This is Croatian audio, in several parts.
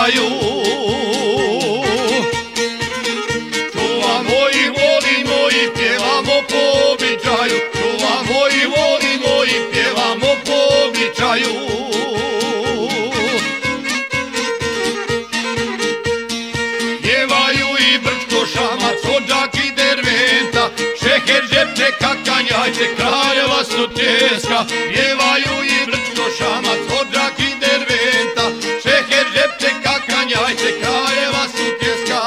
običaju. Čuvamo i volimo i pjevamo po običaju. Čuvamo i volimo i pjevamo po običaju. Pjevaju i Brčko, Šamac, Odžak i Derventa, Šeher, Žepče, Kakanjajce, Kraljeva su tjeska. Pjevaju i Brčko, Šamac, Odžak i Derventa, Šeher, Žepče, Kakanjajce, Kraljeva su tjeska.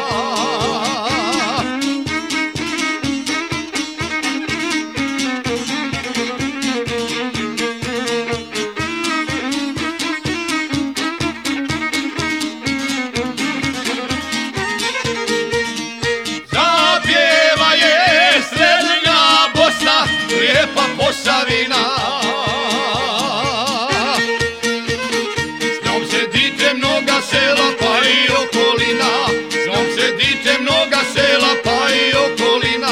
Zapjeva je srednja Bosna, lijepa Posavina. S njom se diče mnoga sela pa i okolina. S njom se diče mnoga sela pa i okolina.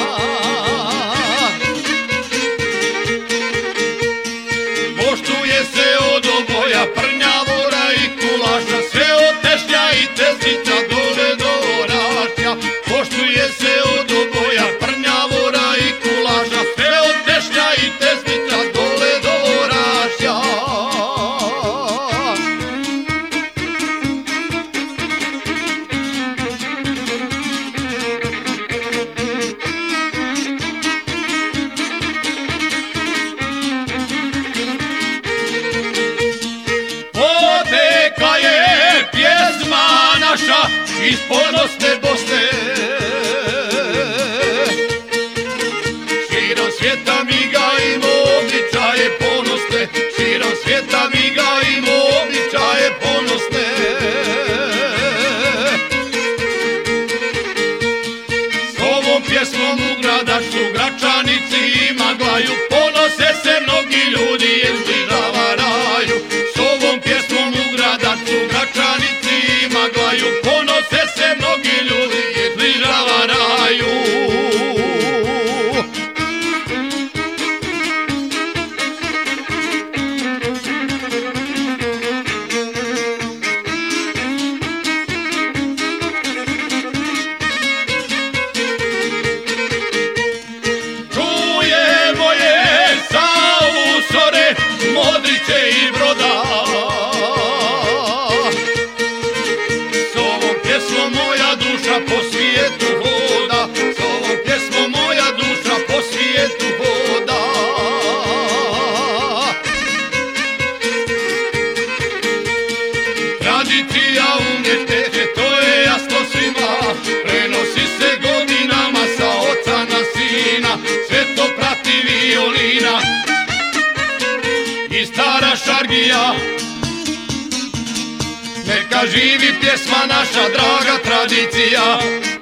Poštuje se od oboja, Prnjavora i Kulaša, sve od Tešnja i Tesnica dole do Orašja. Poštuje se od oboja, Prnjavora i Kulaša, sve od Tešnja i Tesnica dole do Orašja. Potekla je pjesma naša iz ponosne Bosne. Širom svijeta mi gajimo običaje ponosne. Širom svijeta mi gajimo običaje ponosne. S ovom pjesmom u Gradačcu Gračanici i Maglaju ponose se mnogi ljudi jer zbližava raju. S ovom pjesmom u Gradačcu Gračanici i Maglaju ponose se mnogi ljudi jer zbližava raju. Čujemo je sa Usore, Modriće i Broda. S ovom pjesmom moja duša po svijetu hoda. S ovom pjesmom moja duša po svijetu hoda. Tradicija umjetete, to je jasno svima. Prenosi se godinama sa oca na sina. Sve to prati violina i stara šargija. Neka živi pjesma naša, draga tradicija.